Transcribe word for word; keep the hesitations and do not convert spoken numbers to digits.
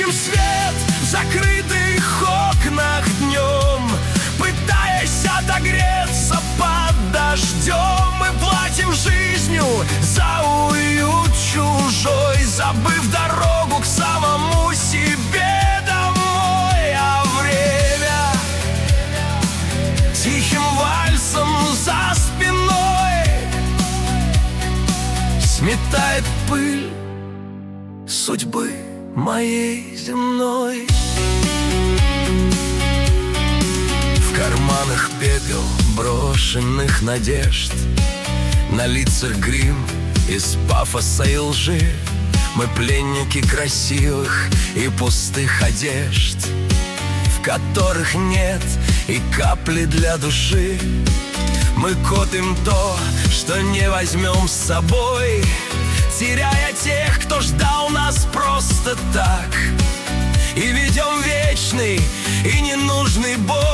Ищем свет в закрытых окнах днем, пытаясь отогреться под дождем. Мы платим жизнью за уют чужой, забыв дорогу к самому себе домой. А время тихим вальсом за спиной сметает пыль судьбы моей земной. В карманах пепел брошенных надежд, на лицах грим из пафоса и лжи. Мы пленники красивых и пустых одежд, в которых нет и капли для души. Мы копим то, что не возьмем с собой, теряя тех, кто ждал нас просто так. И ведем вечный и ненужный бой.